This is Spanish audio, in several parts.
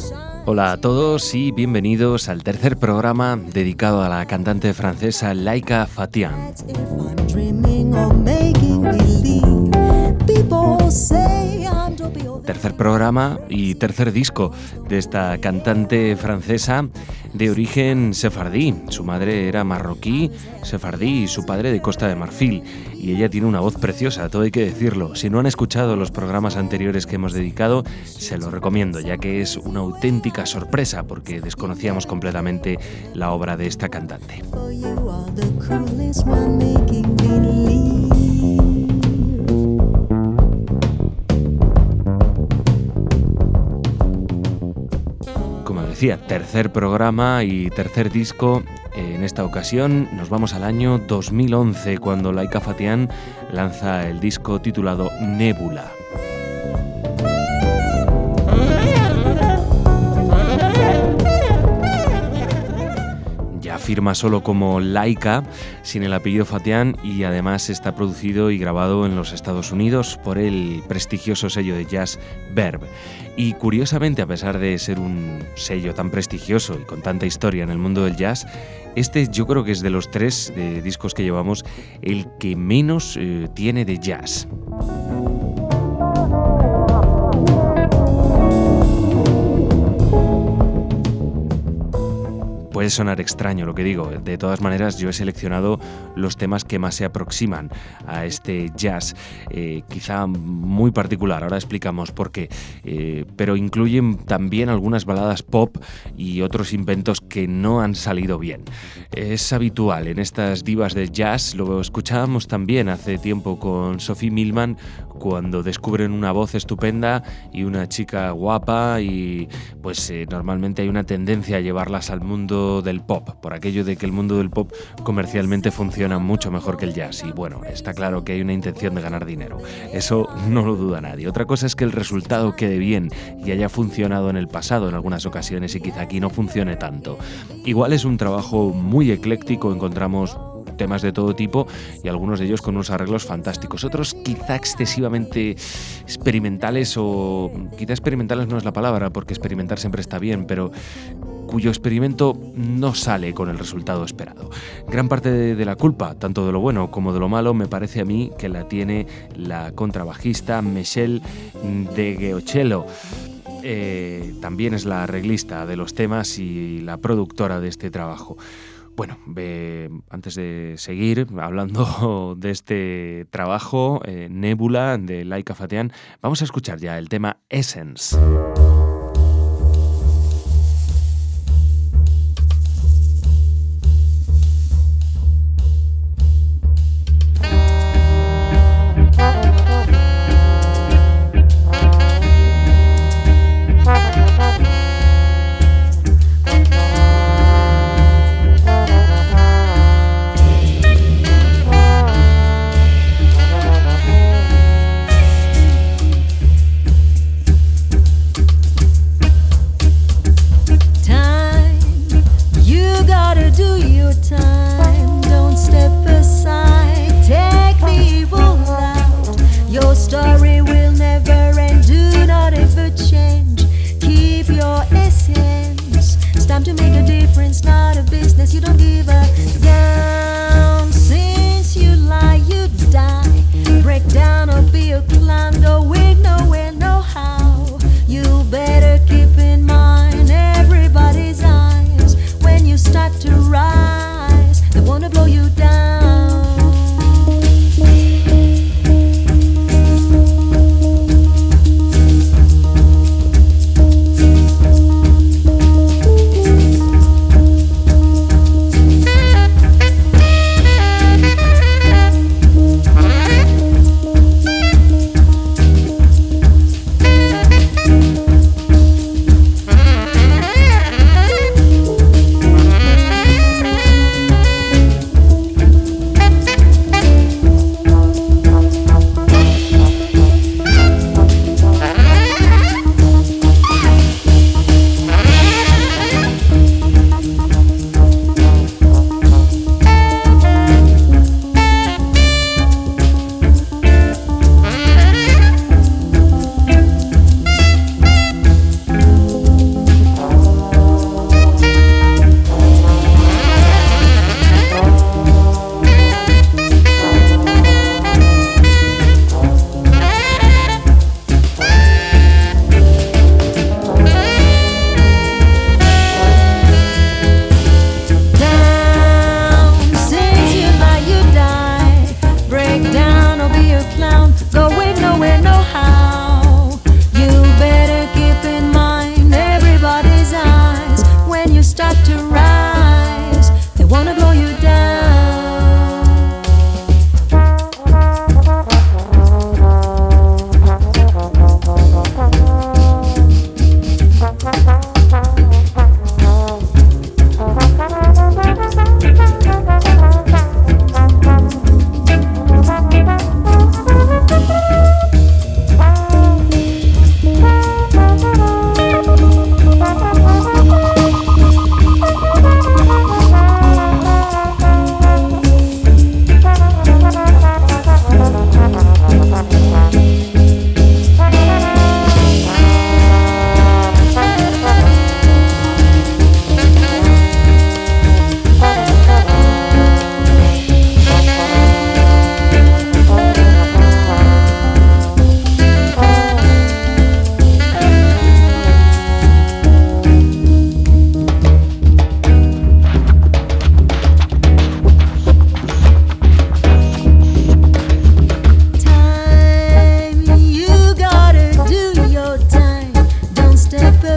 Hola a todos y bienvenidos al tercer programa dedicado a la cantante francesa Laika Fatian. Tercer programa y tercer disco de esta cantante francesa de origen sefardí. Su madre era marroquí, sefardí, y su padre de Costa de Marfil. Y ella tiene una voz preciosa, todo hay que decirlo. Si no han escuchado los programas anteriores que hemos dedicado, se lo recomiendo, ya que es una auténtica sorpresa, porque desconocíamos completamente la obra de esta cantante. Como decía, tercer programa y tercer disco. En esta ocasión nos vamos al año 2011, cuando Laika Fatian lanza el disco titulado Nebula. Firma solo como Laika, sin el apellido Fatian, y además está producido y grabado en los Estados Unidos por el prestigioso sello de jazz Verve. Y curiosamente, a pesar de ser un sello tan prestigioso y con tanta historia en el mundo del jazz, este yo creo que es de los tres discos que llevamos el que menos tiene de jazz. Puede sonar extraño lo que digo, de todas maneras yo he seleccionado los temas que más se aproximan a este jazz, quizá muy particular, ahora explicamos por qué, pero incluyen también algunas baladas pop y otros inventos que no han salido bien. Es habitual en estas divas del jazz, lo escuchábamos también hace tiempo con Sophie Millman, cuando descubren una voz estupenda y una chica guapa y pues normalmente hay una tendencia a llevarlas al mundo del pop, por aquello de que el mundo del pop comercialmente funciona mucho mejor que el jazz y bueno, está claro que hay una intención de ganar dinero, eso no lo duda nadie. Otra cosa es que el resultado quede bien y haya funcionado en el pasado en algunas ocasiones y quizá aquí no funcione tanto. Igual es un trabajo muy ecléctico, encontramos temas de todo tipo y algunos de ellos con unos arreglos fantásticos, otros quizá excesivamente experimentales, o quizá experimentales no es la palabra porque experimentar siempre está bien, pero cuyo experimento no sale con el resultado esperado. Gran parte de la culpa, tanto de lo bueno como de lo malo, me parece a mí que la tiene la contrabajista Michelle Degeocello. También es la arreglista de los temas y la productora de este trabajo. Bueno, antes de seguir hablando de este trabajo, Nebula, de Laika Fatian, vamos a escuchar ya el tema Essence.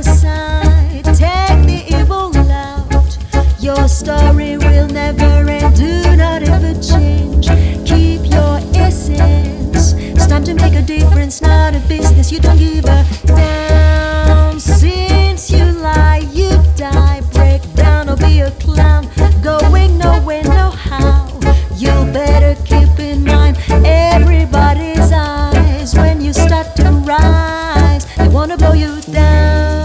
side, take the evil out. Your story will never end, do not ever change. Keep your essence, it's time to make a difference, not a business, you don't give a damn. Since you lie, you die, break down or be a clown, going nowhere, no how. You better keep in mind everybody's eyes when you start to rise, they wanna blow you down.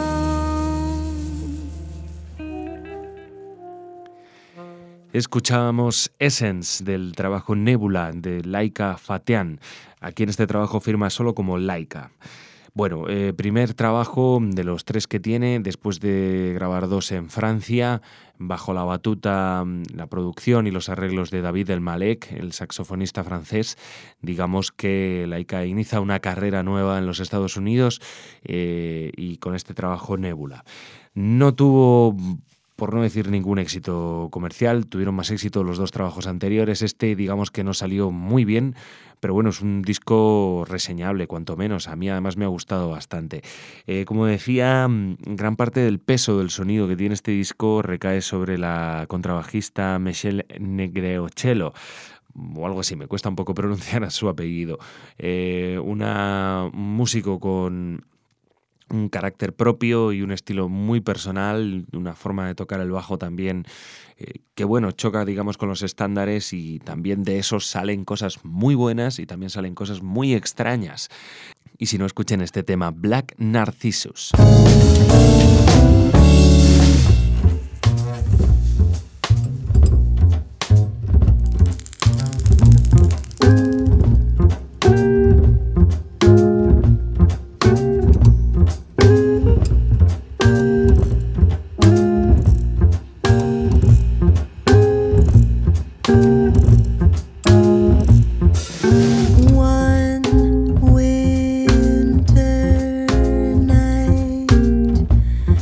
Escuchábamos Essence del trabajo Nebula de Laika Fatian. Aquí en este trabajo firma solo como Laika. Bueno, primer trabajo de los 3 que tiene, después de grabar 2 en Francia, bajo la batuta, la producción y los arreglos de David El Malek, el saxofonista francés. Digamos que Laika inicia una carrera nueva en los Estados Unidos y con este trabajo Nebula. No tuvo, por no decir ningún éxito comercial, tuvieron más éxito los 2 trabajos anteriores. Este, digamos que no salió muy bien, pero bueno, es un disco reseñable, cuanto menos. A mí además me ha gustado bastante. Como decía, gran parte del peso del sonido que tiene este disco recae sobre la contrabajista Michelle Negreochello, o algo así, me cuesta un poco pronunciar su apellido. Un músico con un carácter propio y un estilo muy personal, una forma de tocar el bajo también que bueno, choca digamos con los estándares, y también de esos salen cosas muy buenas y también salen cosas muy extrañas. Y si no, escuchen este tema, Black Narcissus. One winter night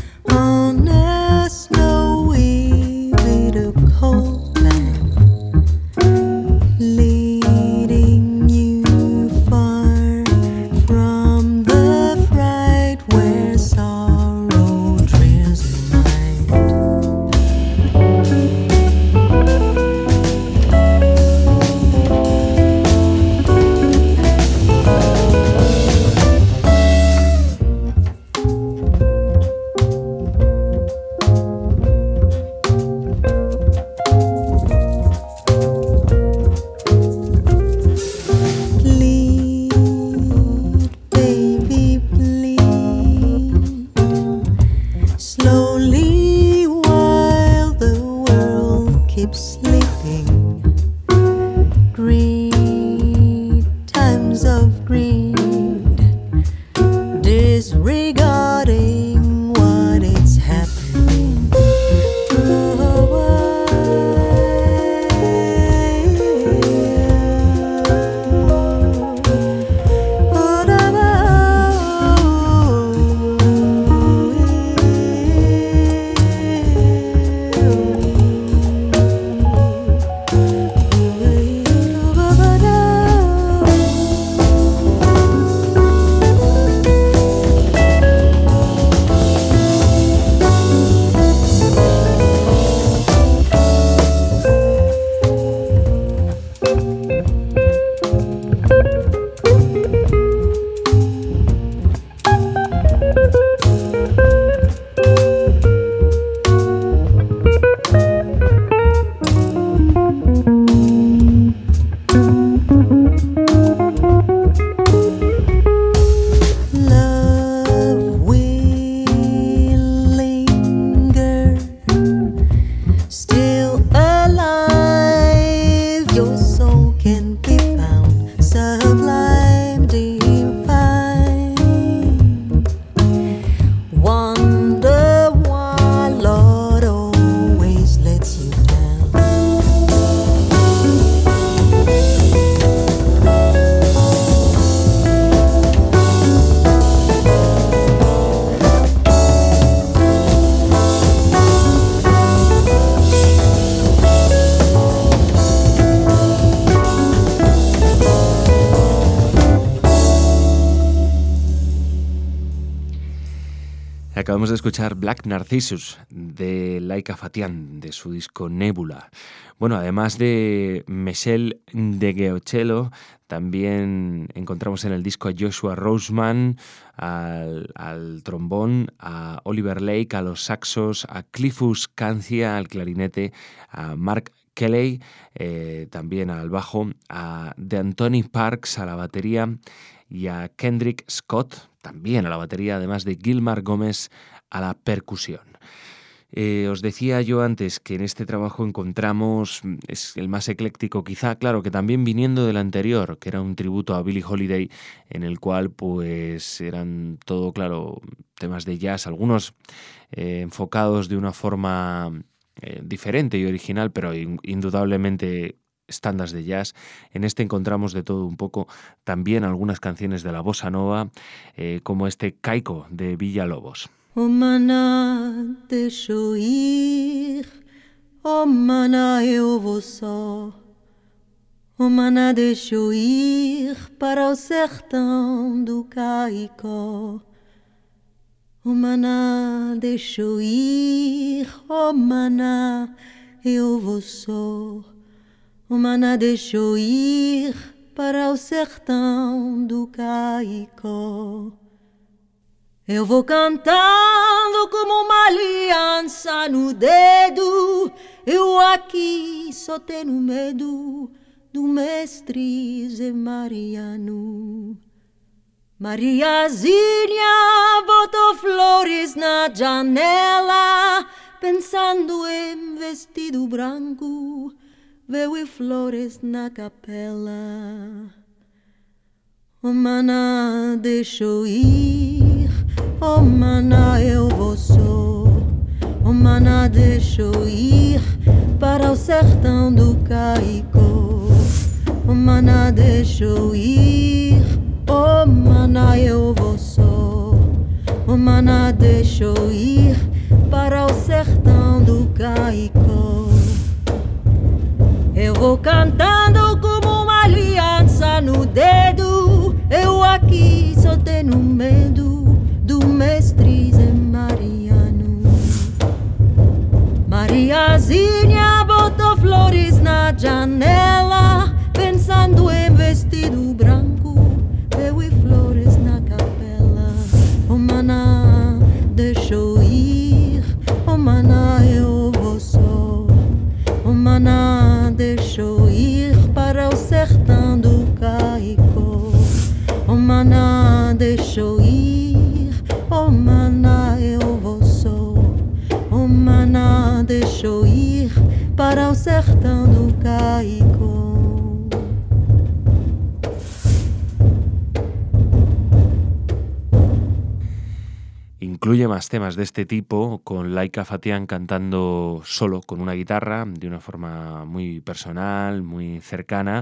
Acabamos de escuchar Black Narcissus de Laika Fatian, de su disco Nebula. Bueno, además de Michel Degeocello, también encontramos en el disco a Joshua Roseman, al trombón, a Oliver Lake, a los saxos, a Cliffus Cancia, al clarinete, a Mark Kelly, también al bajo, a D'Antoni Parks a la batería y a Kendrick Scott, también a la batería, además de Gilmar Gómez a la percusión. Os decía yo antes que en este trabajo encontramos, es el más ecléctico quizá, claro, que también viniendo del anterior, que era un tributo a Billie Holiday, en el cual pues eran todo, claro, temas de jazz, algunos enfocados de una forma diferente y original, pero indudablemente estándares de jazz. En este encontramos de todo un poco, también algunas canciones de la bossa nova, como este Caico de Villalobos. Oh maná, deixa eu ir, oh maná, eu vou só. Oh maná, deixa eu ir para o sertão do Caicó. Oh maná, deixa eu ir, oh maná, eu vou só. Oh maná, deixa eu ir para o sertão do Caicó. Eu vou cantando como uma aliança no dedo. Eu aqui só tenho medo do mestre Zé Mariano. Mariazinha botou flores na janela, pensando em vestido branco, veio e flores na capela. Oh maná, deixa eu ir, oh maná, eu vou só. Oh maná, deixa eu ir para o sertão do Caicó. Oh maná, deixa eu ir, oh maná, eu vou só. Oh maná, deixa eu ir para o sertão do Caicó. Eu vou cantando como uma aliança no dedo. Eu aqui só tenho medo do mestre Zé Mariano. Mariazinha botou flores na janela, pensando em vestido branco, eu e flores na capela. Oh maná, deixa eu ir, oh maná, eu vou só. Oh maná, deixa eu ir para o sertão do Caicó. Oh maná, deixa eu ir, oh maná, eu vou só. Oh maná, deixa eu ir para o sertão do Caicó. Incluye más temas de este tipo, con Laika Fatian cantando solo con una guitarra, de una forma muy personal, muy cercana.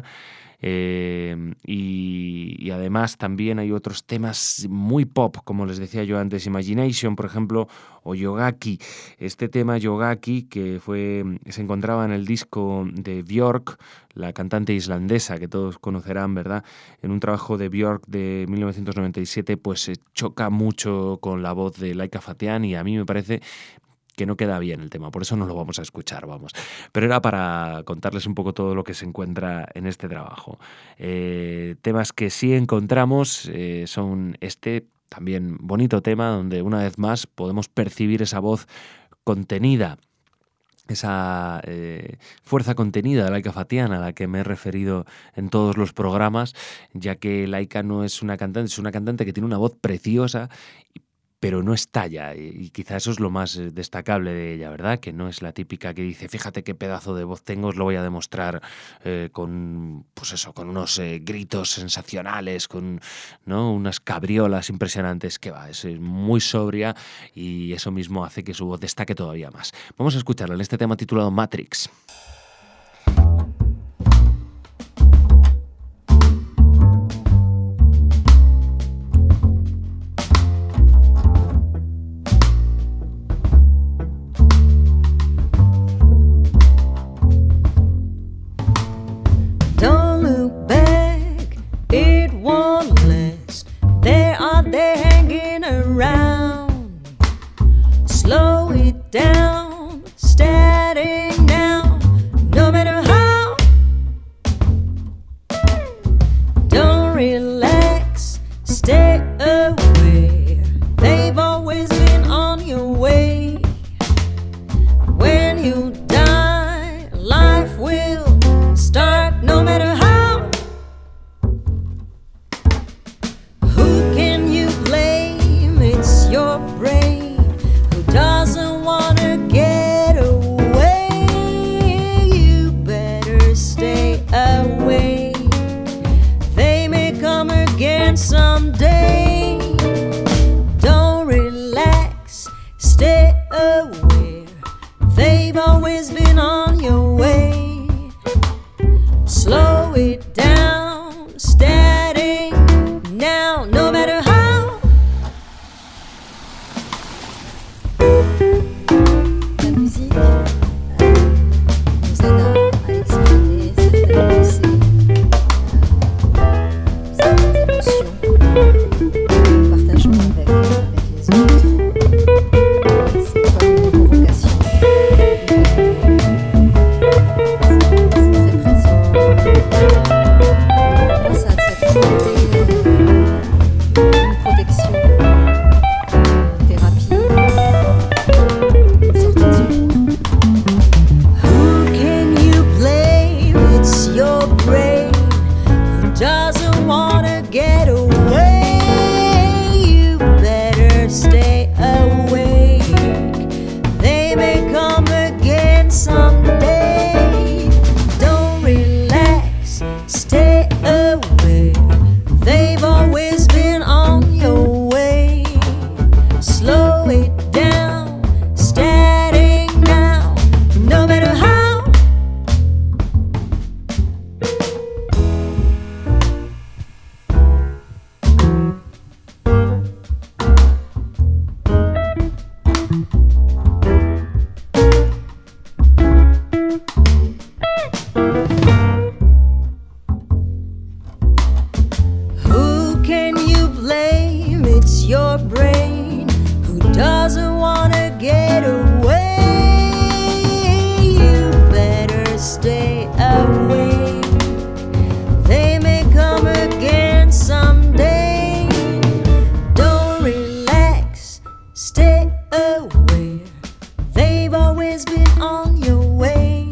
Y además también hay otros temas muy pop, como les decía yo antes, Imagination, por ejemplo, o Yogaki. Este tema Yogaki, que se encontraba en el disco de Björk, la cantante islandesa que todos conocerán, ¿verdad? En un trabajo de Björk de 1997, pues choca mucho con la voz de Laika Fatian y a mí me parece que no queda bien el tema, por eso no lo vamos a escuchar, vamos. Pero era para contarles un poco todo lo que se encuentra en este trabajo. Temas que sí encontramos son este también bonito tema, donde una vez más podemos percibir esa voz contenida, esa fuerza contenida de Laika Fatian a la que me he referido en todos los programas, ya que Laika no es una cantante, es una cantante que tiene una voz preciosa, pero no estalla, y quizá eso es lo más destacable de ella, ¿verdad? Que no es la típica que dice, fíjate qué pedazo de voz tengo, os lo voy a demostrar con unos gritos sensacionales, con, ¿no?, unas cabriolas impresionantes, que va, es muy sobria y eso mismo hace que su voz destaque todavía más. Vamos a escucharla en este tema titulado Matrix. it down, static now, no matter how. Don't relax, stay aware. They've always been on your way. When you die, life will start, no matter how. Who can you blame? It's your brain who doesn't wanna get away. You better stay away. They may come again someday. Don't relax, stay aware. They've always been on your way. Slow it down, static now, no matter how. La musique nous aide à exprimer certaines pensées, certaines émotions que nous partageons avec les autres. C'est comme une convocation. C'est très présent. On pense à cette volonté, une protection, une thérapie, une certaine secours. Who can you blame? It's your brain who doesn't wanna get away. You better stay awake. They may come again someday. Don't relax, stay aware. They've always been on your way. Slow it down, static now, no matter how. Who can you blame? It's your brain who doesn't wanna get away. You better stay away. They may come again someday. Don't relax, stay aware. They've always been on your way.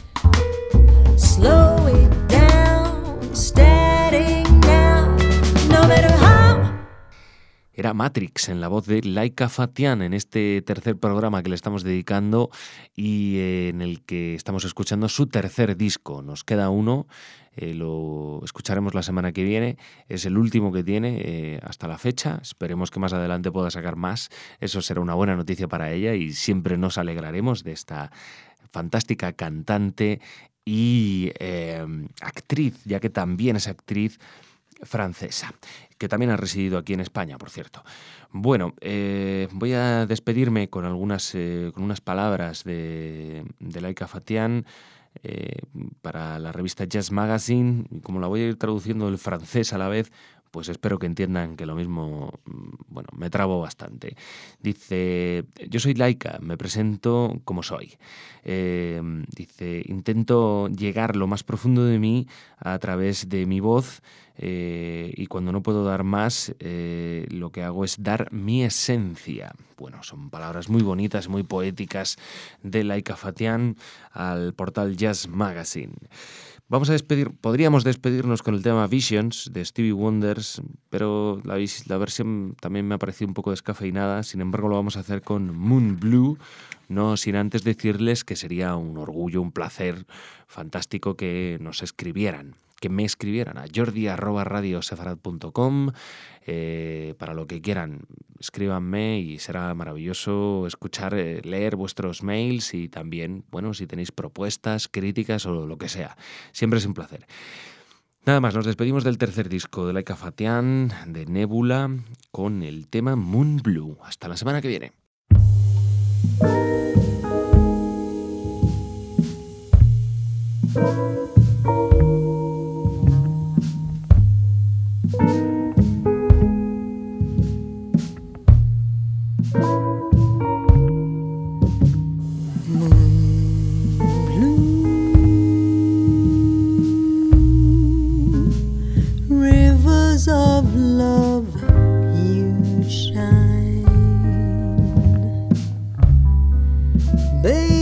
Slow it down, static now, no matter how. Era Matrix en la voz de Laika Fatian en este tercer programa que le estamos dedicando y en el que estamos escuchando su tercer disco. Nos queda uno, lo escucharemos la semana que viene. Es el último que tiene hasta la fecha. Esperemos que más adelante pueda sacar más. Eso será una buena noticia para ella y siempre nos alegraremos de esta fantástica cantante y actriz, ya que también es actriz francesa, que también ha residido aquí en España, por cierto. Bueno, voy a despedirme con con unas palabras de Laika Fatian para la revista Jazz Magazine, y como la voy a ir traduciendo del francés a la vez, pues espero que entiendan que lo mismo, bueno, me trabo bastante. Dice, yo soy Laika, me presento como soy. Dice, intento llegar lo más profundo de mí a través de mi voz y cuando no puedo dar más, lo que hago es dar mi esencia. Bueno, son palabras muy bonitas, muy poéticas de Laika Fatian al portal Jazz Magazine. Podríamos despedirnos con el tema Visions de Stevie Wonder, pero la versión también me ha parecido un poco descafeinada. Sin embargo, lo vamos a hacer con Moon Blue, no sin antes decirles que sería un orgullo, un placer fantástico que nos escribieran. Que me escribieran a jordi@radiosefarad.com para lo que quieran. Escríbanme y será maravilloso escuchar, leer vuestros mails y también, bueno, si tenéis propuestas, críticas o lo que sea. Siempre es un placer. Nada más, nos despedimos del tercer disco de Laika Fatian, de Nebula, con el tema Moon Blue. Hasta la semana que viene. baby.